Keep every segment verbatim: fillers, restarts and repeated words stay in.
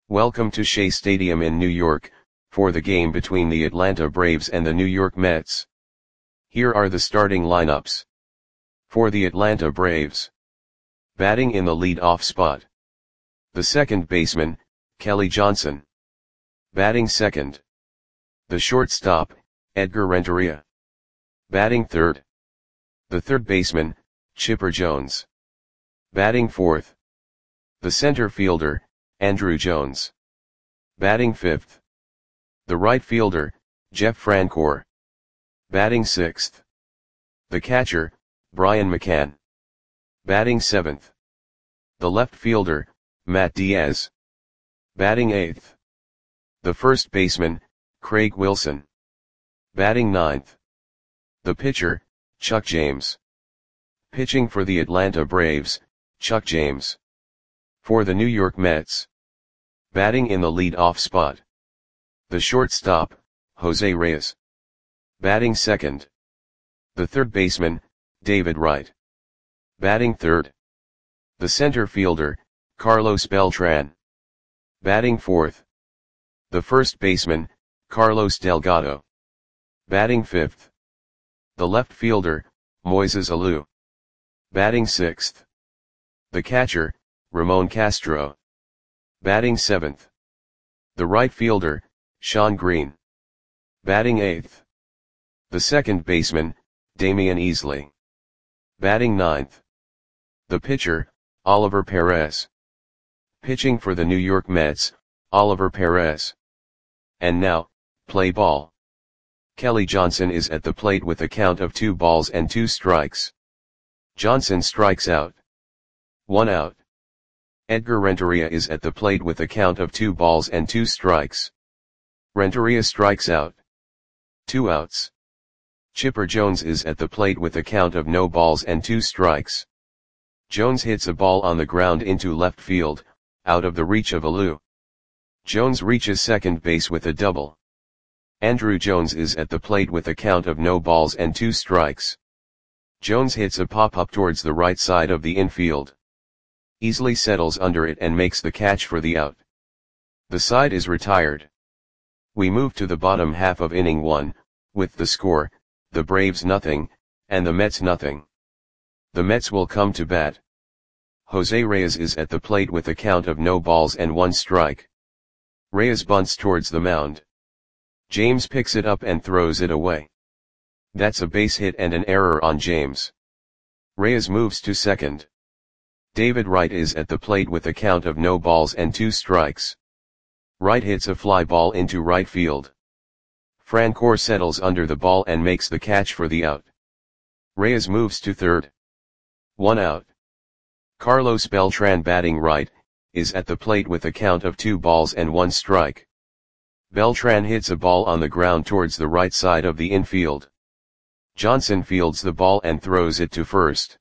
Welcome to Shea Stadium in New York, for the game between the Atlanta Braves and the New York Mets. Here are the starting lineups. For the Atlanta Braves. Batting in the lead-off spot. The second baseman, Kelly Johnson. Batting second. The shortstop, Edgar Renteria. Batting third. The third baseman, Chipper Jones. Batting fourth. The center fielder, Andruw Jones. Batting fifth. The right fielder, Jeff Francoeur. Batting sixth. The catcher, Brian McCann. Batting seventh. The left fielder, Matt Diaz. Batting eighth. The first baseman, Craig Wilson. Batting ninth. The pitcher, Chuck James. Pitching for the Atlanta Braves, Chuck James. For the New York Mets. Batting in the lead-off spot. The shortstop, Jose Reyes. Batting second. The third baseman, David Wright. Batting third. The center fielder, Carlos Beltran. Batting fourth. The first baseman, Carlos Delgado. Batting fifth. The left fielder, Moises Alou. Batting sixth. The catcher, Ramon Castro. Batting seventh. The right fielder, Shawn Green. Batting eighth. The second baseman, Damian Easley. Batting ninth. The pitcher, Oliver Perez. Pitching for the New York Mets, Oliver Perez. And now, play ball. Kelly Johnson is at the plate with a count of two balls and two strikes. Johnson strikes out. One out. Edgar Renteria is at the plate with a count of two balls and two strikes. Renteria strikes out. Two outs. Chipper Jones is at the plate with a count of no balls and two strikes. Jones hits a ball on the ground into left field, out of the reach of Alou. Jones reaches second base with a double. Andruw Jones is at the plate with a count of no balls and two strikes. Jones hits a pop-up towards the right side of the infield. Easley settles under it and makes the catch for the out. The side is retired. We move to the bottom half of inning one, with the score, the Braves nothing, and the Mets nothing. The Mets will come to bat. Jose Reyes is at the plate with a count of no balls and one strike. Reyes bunts towards the mound. James picks it up and throws it away. That's a base hit and an error on James. Reyes moves to second. David Wright is at the plate with a count of no balls and two strikes. Wright hits a fly ball into right field. Francoeur settles under the ball and makes the catch for the out. Reyes moves to third. One out. Carlos Beltran, batting right, is at the plate with a count of two balls and one strike. Beltran hits a ball on the ground towards the right side of the infield. Johnson fields the ball and throws it to first.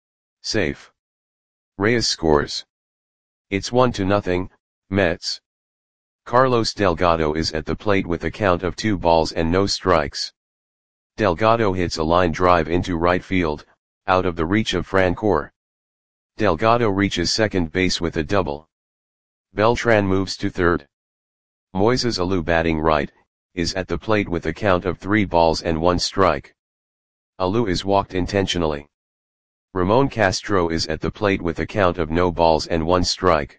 Safe. Reyes scores. It's one to nothing, Mets. Carlos Delgado is at the plate with a count of two balls and no strikes. Delgado hits a line drive into right field, out of the reach of Francoeur. Delgado reaches second base with a double. Beltran moves to third. Moises Alou, batting right, is at the plate with a count of three balls and one strike. Alou is walked intentionally. Ramon Castro is at the plate with a count of no balls and one strike.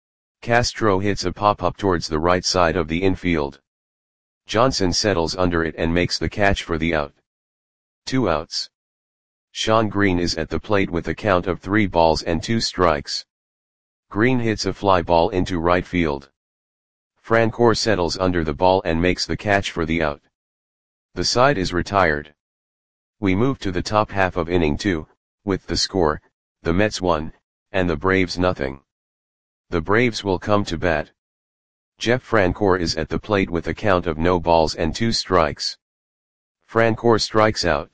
Castro hits a pop-up towards the right side of the infield. Johnson settles under it and makes the catch for the out. Two outs. Shawn Green is at the plate with a count of three balls and two strikes. Green hits a fly ball into right field. Francoeur settles under the ball and makes the catch for the out. The side is retired. We move to the top half of inning two, with the score, the Mets one, and the Braves nothing. The Braves will come to bat. Jeff Francoeur is at the plate with a count of no balls and two strikes. Francoeur strikes out.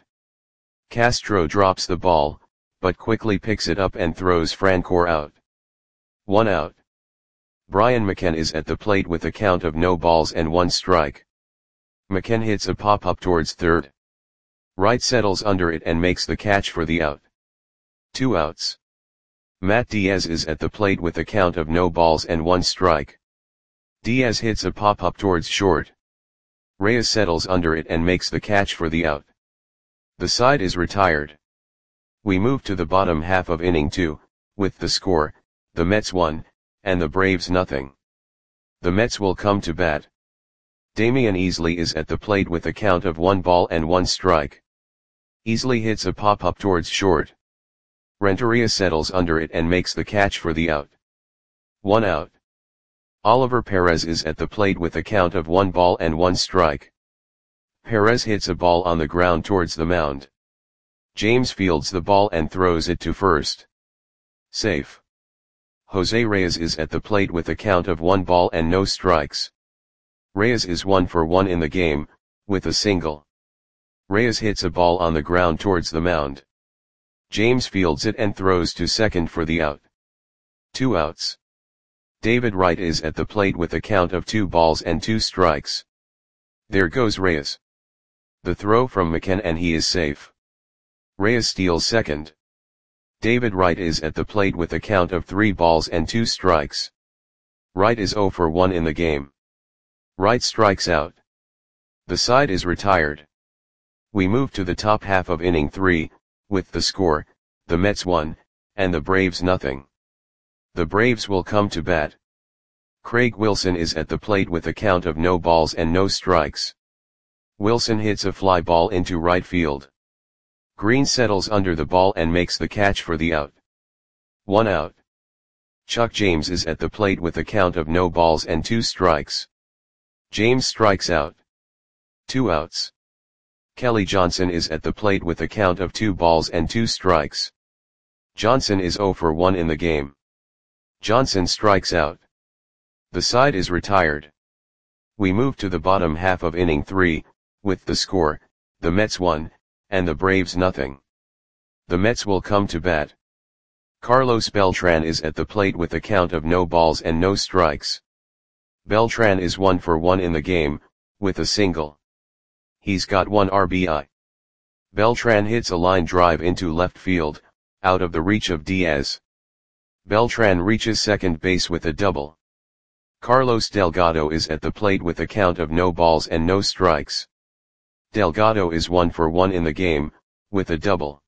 Castro drops the ball, but quickly picks it up and throws Francoeur out. One out. Brian McCann is at the plate with a count of no balls and one strike. McCann hits a pop-up towards third. Wright settles under it and makes the catch for the out. Two outs. Matt Diaz is at the plate with a count of no balls and one strike. Diaz hits a pop-up towards short. Reyes settles under it and makes the catch for the out. The side is retired. We move to the bottom half of inning two, with the score, the Mets one, and the Braves nothing. The Mets will come to bat. Damian Easley is at the plate with a count of one ball and one strike. Easley hits a pop-up towards short. Renteria settles under it and makes the catch for the out. One out. Oliver Perez is at the plate with a count of one ball and one strike. Perez hits a ball on the ground towards the mound. James fields the ball and throws it to first. Safe. Jose Reyes is at the plate with a count of one ball and no strikes. Reyes is one for one in the game, with a single. Reyes hits a ball on the ground towards the mound. James fields it and throws to second for the out. Two outs. David Wright is at the plate with a count of two balls and two strikes. There goes Reyes. The throw from McCann and he is safe. Reyes steals second. David Wright is at the plate with a count of three balls and two strikes. Wright is zero for one in the game. Wright strikes out. The side is retired. We move to the top half of inning three, with the score, the Mets one, and the Braves nothing. The Braves will come to bat. Craig Wilson is at the plate with a count of no balls and no strikes. Wilson hits a fly ball into right field. Green settles under the ball and makes the catch for the out. One out. Chuck James is at the plate with a count of no balls and two strikes. James strikes out. Two outs. Kelly Johnson is at the plate with a count of two balls and two strikes. Johnson is zero for one in the game. Johnson strikes out. The side is retired. We move to the bottom half of inning three, with the score, the Mets one, and the Braves nothing. The Mets will come to bat. Carlos Beltran is at the plate with a count of no balls and no strikes. Beltran is one for one in the game, with a single. He's got one R B I. Beltran hits a line drive into left field, out of the reach of Diaz. Beltran reaches second base with a double. Carlos Delgado is at the plate with a count of no balls and no strikes. Delgado is one for one in the game, with a double.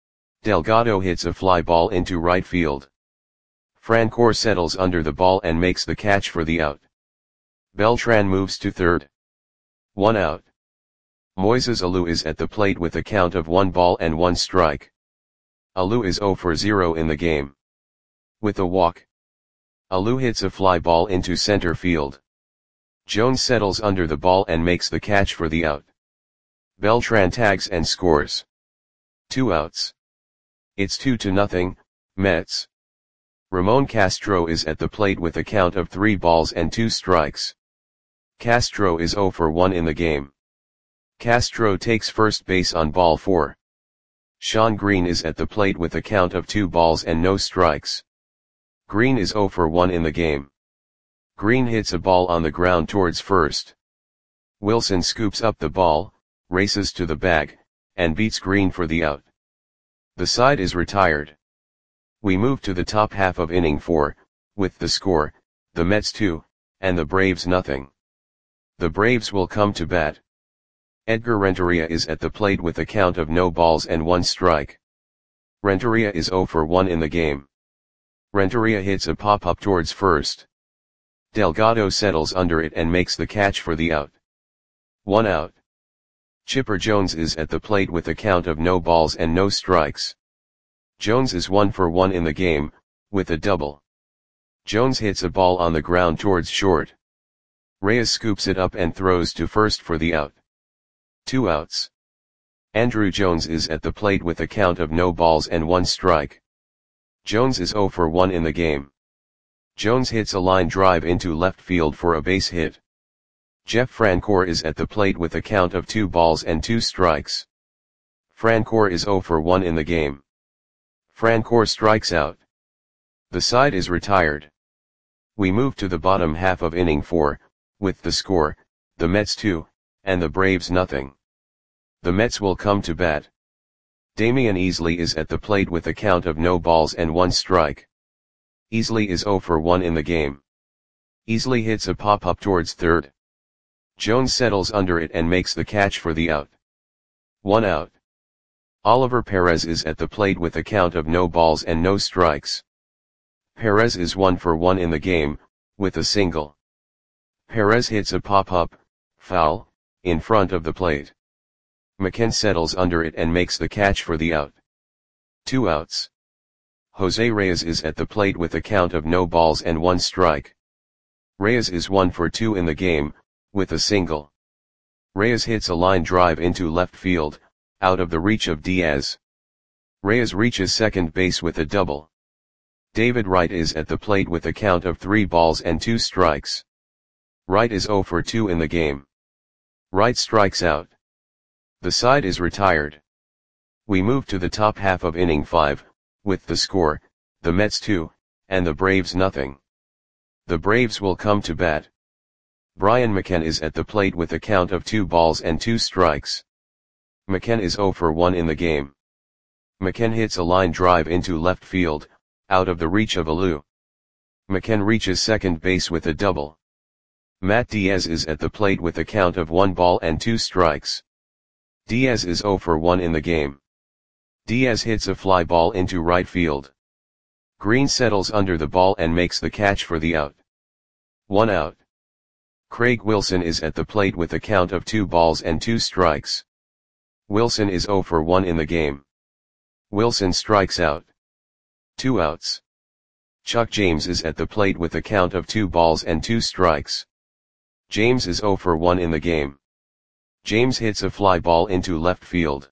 Delgado hits a fly ball into right field. Francoeur settles under the ball and makes the catch for the out. Beltran moves to third. One out. Moises Alou is at the plate with a count of one ball and one strike. Alou is zero for zero in the game. With a walk. Alou hits a fly ball into center field. Jones settles under the ball and makes the catch for the out. Beltran tags and scores. Two outs. It's two to nothing, Mets. Ramon Castro is at the plate with a count of three balls and two strikes. Castro is zero for one in the game. Castro takes first base on ball four. Sean Green is at the plate with a count of two balls and no strikes. Green is zero for one in the game. Green hits a ball on the ground towards first. Wilson scoops up the ball, races to the bag, and beats Green for the out. The side is retired. We move to the top half of inning four, with the score, the Mets two, and the Braves nothing. The Braves will come to bat. Edgar Renteria is at the plate with a count of no balls and one strike. Renteria is zero for one in the game. Renteria hits a pop-up towards first. Delgado settles under it and makes the catch for the out. One out. Chipper Jones is at the plate with a count of no balls and no strikes. Jones is one for one in the game, with a double. Jones hits a ball on the ground towards short. Reyes scoops it up and throws to first for the out. Two outs. Andrew Jones is at the plate with a count of no balls and one strike. Jones is zero for one in the game. Jones hits a line drive into left field for a base hit. Jeff Francoeur is at the plate with a count of two balls and two strikes. Francoeur is zero for one in the game. Francoeur strikes out. The side is retired. We move to the bottom half of inning four, with the score, the Mets two, and the Braves nothing. The Mets will come to bat. Damian Easley is at the plate with a count of no balls and one strike. Easley is zero for one in the game. Easily hits a pop-up towards third. Jones settles under it and makes the catch for the out. One out. Oliver Perez is at the plate with a count of no balls and no strikes. Perez is one for one in the game, with a single. Perez hits a pop-up, foul, in front of the plate. McCann settles under it and makes the catch for the out. Two outs. Jose Reyes is at the plate with a count of no balls and one strike. Reyes is one for two in the game, with a single. Reyes hits a line drive into left field, out of the reach of Diaz. Reyes reaches second base with a double. David Wright is at the plate with a count of three balls and two strikes. Wright is zero for two in the game. Wright strikes out. The side is retired. We move to the top half of inning five, with the score, the Mets two, and the Braves nothing. The Braves will come to bat. Brian McCann is at the plate with a count of two balls and two strikes. McCann is zero for one in the game. McCann hits a line drive into left field, out of the reach of Alou. McCann reaches second base with a double. Matt Diaz is at the plate with a count of one ball and two strikes. Diaz is zero for one in the game. Diaz hits a fly ball into right field. Green settles under the ball and makes the catch for the out. One out. Craig Wilson is at the plate with a count of two balls and two strikes. Wilson is zero for one in the game. Wilson strikes out. Two outs. Chuck James is at the plate with a count of two balls and two strikes. James is zero for one in the game. James hits a fly ball into left field.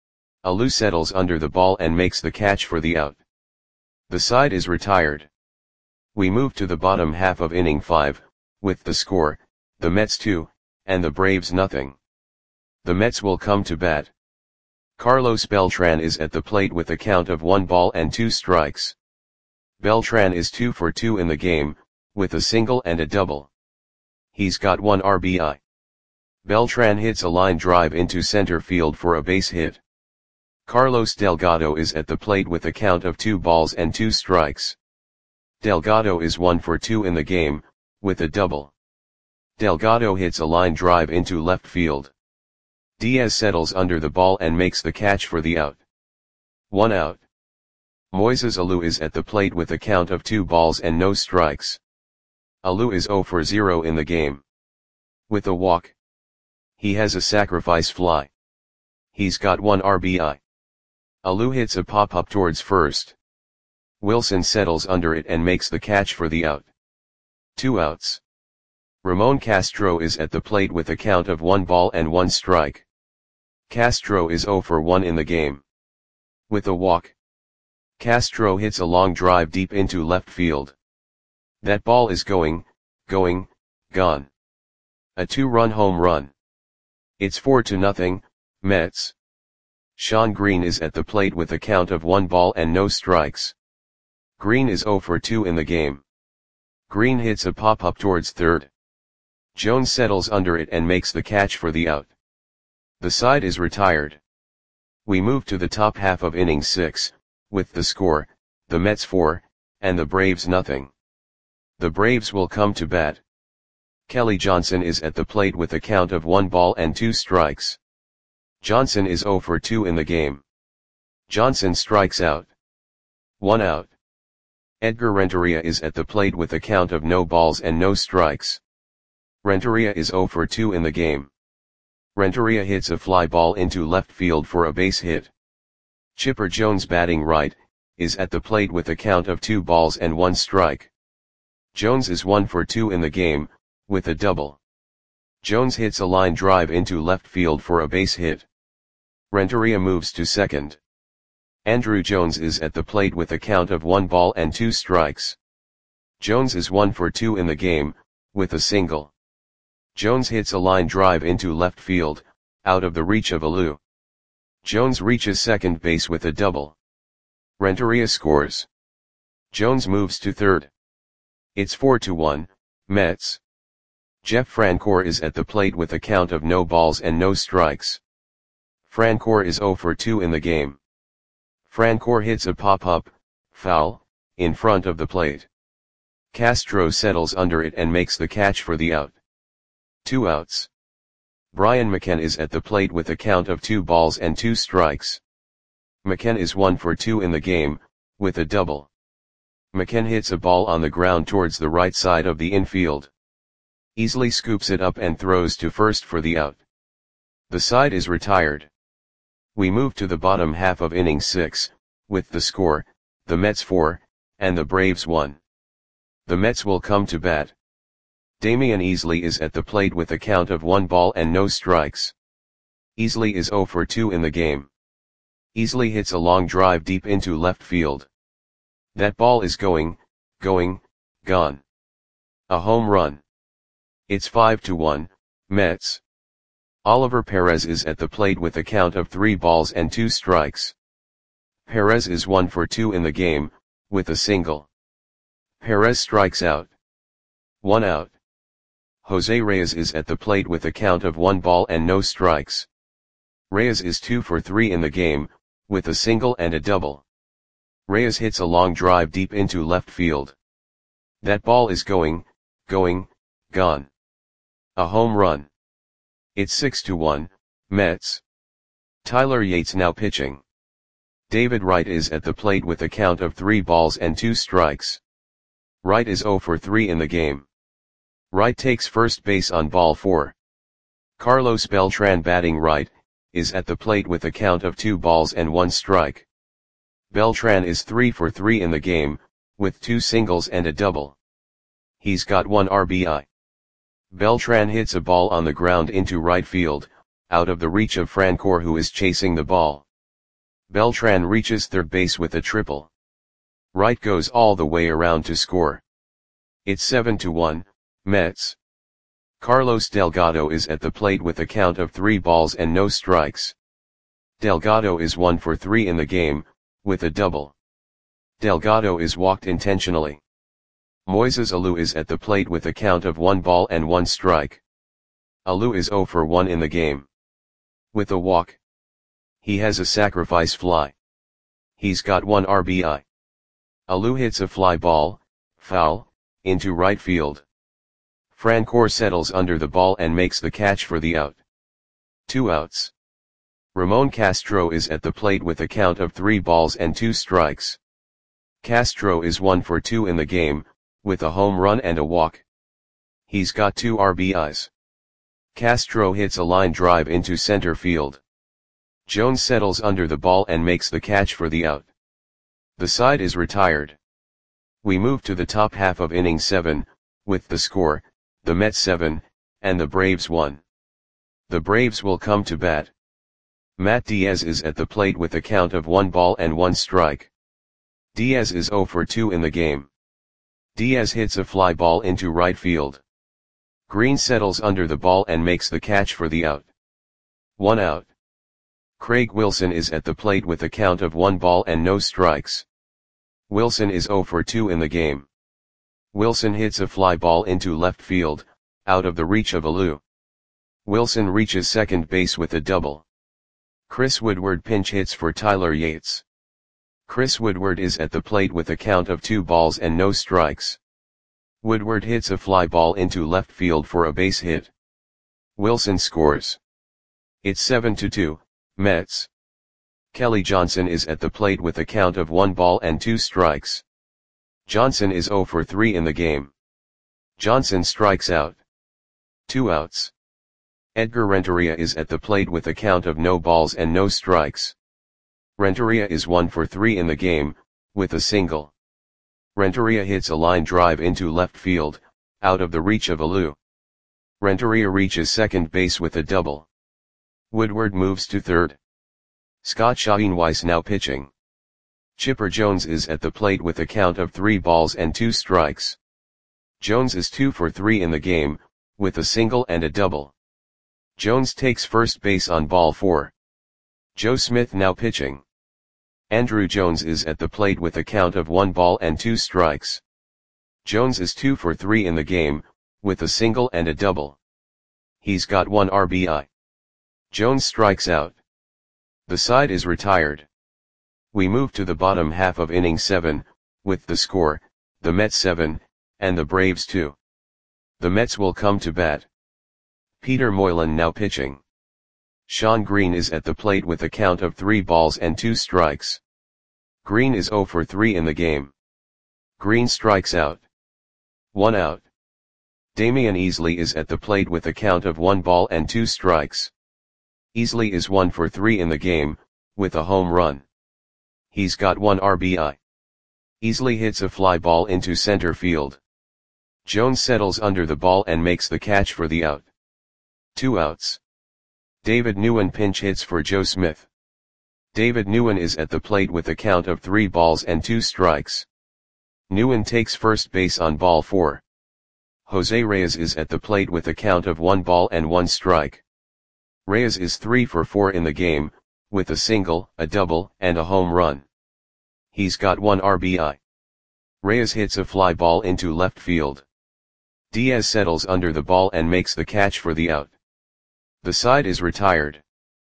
Alou settles under the ball and makes the catch for the out. The side is retired. We move to the bottom half of inning five, with the score, the Mets two, and the Braves nothing. The Mets will come to bat. Carlos Beltran is at the plate with a count of one ball and two strikes. Beltran is two for two in the game, with a single and a double. He's got one R B I. Beltran hits a line drive into center field for a base hit. Carlos Delgado is at the plate with a count of two balls and two strikes. Delgado is one for two in the game, with a double. Delgado hits a line drive into left field. Diaz settles under the ball and makes the catch for the out. One out. Moises Alou is at the plate with a count of two balls and no strikes. Alou is zero for zero in the game. With a walk. He has a sacrifice fly. He's got one R B I. Alou hits a pop-up towards first. Wilson settles under it and makes the catch for the out. Two outs. Ramon Castro is at the plate with a count of one ball and one strike. Castro is zero for one in the game. With a walk. Castro hits a long drive deep into left field. That ball is going, going, gone. A two-run home run. It's four to nothing, Mets. Sean Green is at the plate with a count of one ball and no strikes. Green is zero for two in the game. Green hits a pop-up towards third. Jones settles under it and makes the catch for the out. The side is retired. We move to the top half of inning six, with the score, the Mets four, and the Braves nothing. The Braves will come to bat. Kelly Johnson is at the plate with a count of one ball and two strikes. Johnson is zero for two in the game. Johnson strikes out. One out. Edgar Renteria is at the plate with a count of no balls and no strikes. Renteria is zero for two in the game. Renteria hits a fly ball into left field for a base hit. Chipper Jones, batting right, is at the plate with a count of two balls and one strike. Jones is one for two in the game, with a double. Jones hits a line drive into left field for a base hit. Renteria moves to second. Andruw Jones is at the plate with a count of one ball and two strikes. Jones is one for two in the game, with a single. Jones hits a line drive into left field, out of the reach of Alou. Jones reaches second base with a double. Renteria scores. Jones moves to third. It's four to one, Mets. Jeff Francoeur is at the plate with a count of no balls and no strikes. Francoeur is zero for two in the game. Francoeur hits a pop-up, foul, in front of the plate. Castro settles under it and makes the catch for the out. Two outs. Brian McKenna is at the plate with a count of two balls and two strikes. McKenna is one for two in the game, with a double. McKenna hits a ball on the ground towards the right side of the infield. Easily scoops it up and throws to first for the out. The side is retired. We move to the bottom half of inning six, with the score, the Mets four, and the Braves one. The Mets will come to bat. Damian Easley is at the plate with a count of one ball and no strikes. Easley is zero for two in the game. Easley hits a long drive deep into left field. That ball is going, going, gone. A home run. It's five to one, Mets. Oliver Perez is at the plate with a count of three balls and two strikes. Perez is one for two in the game, with a single. Perez strikes out. One out. Jose Reyes is at the plate with a count of one ball and no strikes. Reyes is two for three in the game, with a single and a double. Reyes hits a long drive deep into left field. That ball is going, going, gone. A home run. It's six to one, Mets. Tyler Yates now pitching. David Wright is at the plate with a count of three balls and two strikes. Wright is zero for three in the game. Wright takes first base on ball four. Carlos Beltran batting right, is at the plate with a count of two balls and one strike. Beltran is three for three in the game, with two singles and a double. He's got one R B I. Beltran hits a ball on the ground into right field, out of the reach of Francoeur who is chasing the ball. Beltran reaches third base with a triple. Wright goes all the way around to score. It's seven to one, Mets. Carlos Delgado is at the plate with a count of three balls and no strikes. Delgado is one for three in the game, with a double. Delgado is walked intentionally. Moises Alou is at the plate with a count of one ball and one strike. Alou is zero for one in the game. With a walk. He has a sacrifice fly. He's got one R B I. Alou hits a fly ball, foul, into right field. Francoeur settles under the ball and makes the catch for the out. Two outs. Ramon Castro is at the plate with a count of three balls and two strikes. Castro is one for two in the game, with a home run and a walk. He's got two R B Is. Castro hits a line drive into center field. Jones settles under the ball and makes the catch for the out. The side is retired. We move to the top half of inning seven, with the score, the Mets seven, and the Braves one. The Braves will come to bat. Matt Diaz is at the plate with a count of one ball and one strike. Diaz is zero for two in the game. Diaz hits a fly ball into right field. Green settles under the ball and makes the catch for the out. One out. Craig Wilson is at the plate with a count of one ball and no strikes. Wilson is zero for two in the game. Wilson hits a fly ball into left field, out of the reach of Alou. Wilson reaches second base with a double. Chris Woodward pinch hits for Tyler Yates. Chris Woodward is at the plate with a count of two balls and no strikes. Woodward hits a fly ball into left field for a base hit. Wilson scores. It's seven to two, Mets. Kelly Johnson is at the plate with a count of one ball and two strikes. Johnson is zero for three in the game. Johnson strikes out. Two outs. Edgar Renteria is at the plate with a count of no balls and no strikes. Renteria is one for three in the game, with a single. Renteria hits a line drive into left field, out of the reach of Alou. Renteria reaches second base with a double. Woodward moves to third. Scott Schoenweiss now pitching. Chipper Jones is at the plate with a count of three balls and two strikes. Jones is two for three in the game, with a single and a double. Jones takes first base on ball four. Joe Smith now pitching. Andrew Jones is at the plate with a count of one ball and two strikes. Jones is two for three in the game, with a single and a double. He's got one R B I. Jones strikes out. The side is retired. We move to the bottom half of inning seven, with the score, the Mets seven, and the Braves two. The Mets will come to bat. Peter Moylan now pitching. Shawn Green is at the plate with a count of three balls and two strikes. Green is zero for three in the game. Green strikes out. One out. Damian Easley is at the plate with a count of one ball and two strikes. Easley is one for three in the game, with a home run. He's got one R B I. Easley hits a fly ball into center field. Jones settles under the ball and makes the catch for the out. Two outs. David Nguyen pinch hits for Joe Smith. David Nguyen is at the plate with a count of three balls and two strikes. Nguyen takes first base on ball four. Jose Reyes is at the plate with a count of one ball and one strike. Reyes is three for four in the game, with a single, a double, and a home run. He's got one R B I. Reyes hits a fly ball into left field. Diaz settles under the ball and makes the catch for the out. The side is retired.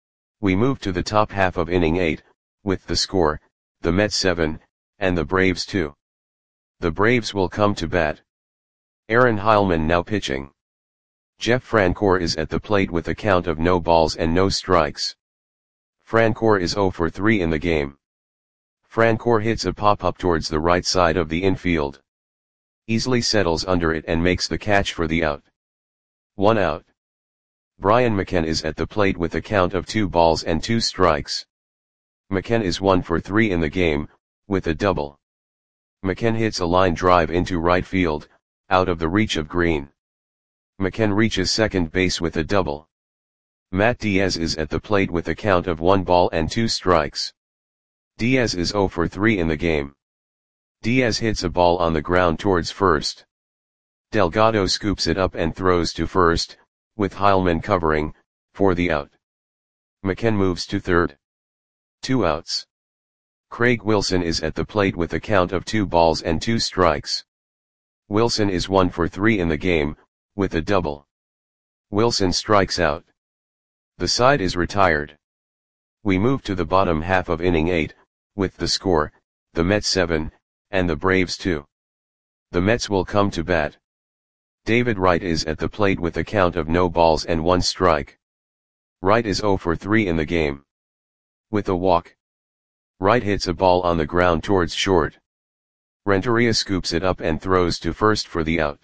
We move to the top half of inning eight, with the score, the Mets seven, and the Braves two. The Braves will come to bat. Aaron Heilman now pitching. Jeff Francoeur is at the plate with a count of no balls and no strikes. Francoeur is zero for three in the game. Francoeur hits a pop-up towards the right side of the infield. Easley settles under it and makes the catch for the out. One out. Brian McCann is at the plate with a count of two balls and two strikes. McCann is one for three in the game, with a double. McCann hits a line drive into right field, out of the reach of Green. McCann reaches second base with a double. Matt Diaz is at the plate with a count of one ball and two strikes. Diaz is zero for three in the game. Diaz hits a ball on the ground towards first. Delgado scoops it up and throws to first, with Heilman covering, for the out. McCann moves to third. Two outs. Craig Wilson is at the plate with a count of two balls and two strikes. Wilson is one for three in the game, with a double. Wilson strikes out. The side is retired. We move to the bottom half of inning eight, with the score, the Mets seven, and the Braves two. The Mets will come to bat. David Wright is at the plate with a count of no balls and one strike. Wright is zero for three in the game. With a walk. Wright hits a ball on the ground towards short. Renteria scoops it up and throws to first for the out.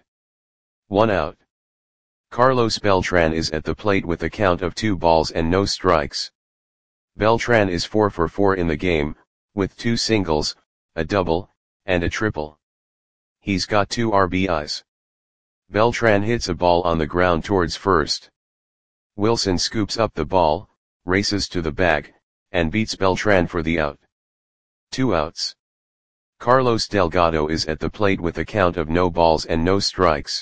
One out. Carlos Beltran is at the plate with a count of two balls and no strikes. Beltran is four for four in the game, with two singles, a double, and a triple. He's got two R B Is. Beltran hits a ball on the ground towards first. Wilson scoops up the ball, races to the bag, and beats Beltran for the out. Two outs. Carlos Delgado is at the plate with a count of no balls and no strikes.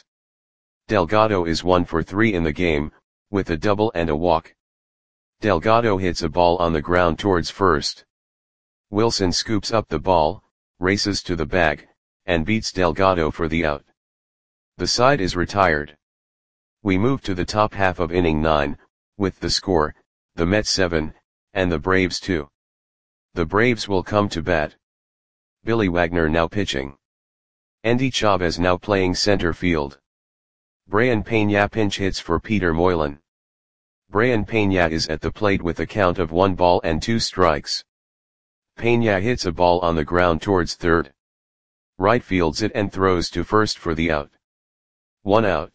Delgado is one for three in the game, with a double and a walk. Delgado hits a ball on the ground towards first. Wilson scoops up the ball, races to the bag, and beats Delgado for the out. The side is retired. We move to the top half of inning nine, with the score, the Mets seven, and the Braves two. The Braves will come to bat. Billy Wagner now pitching. Endy Chavez now playing center field. Brayan Peña pinch hits for Peter Moylan. Brayan Peña is at the plate with a count of one ball and two strikes. Peña hits a ball on the ground towards third. Right fields it and throws to first for the out. One out.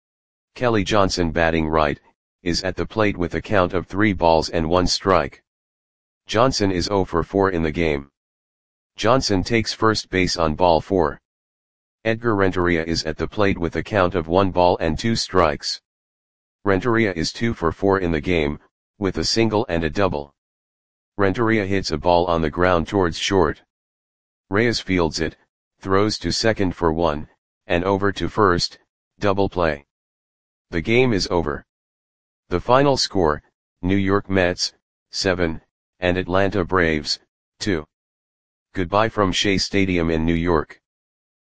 Kelly Johnson batting right, is at the plate with a count of three balls and one strike. Johnson is zero for four in the game. Johnson takes first base on ball four. Edgar Renteria is at the plate with a count of one ball and two strikes. Renteria is two for four in the game, with a single and a double. Renteria hits a ball on the ground towards short. Reyes fields it, throws to second for one, and over to first, double play. The game is over. The final score, New York Mets, seven, and Atlanta Braves, two. Goodbye from Shea Stadium in New York.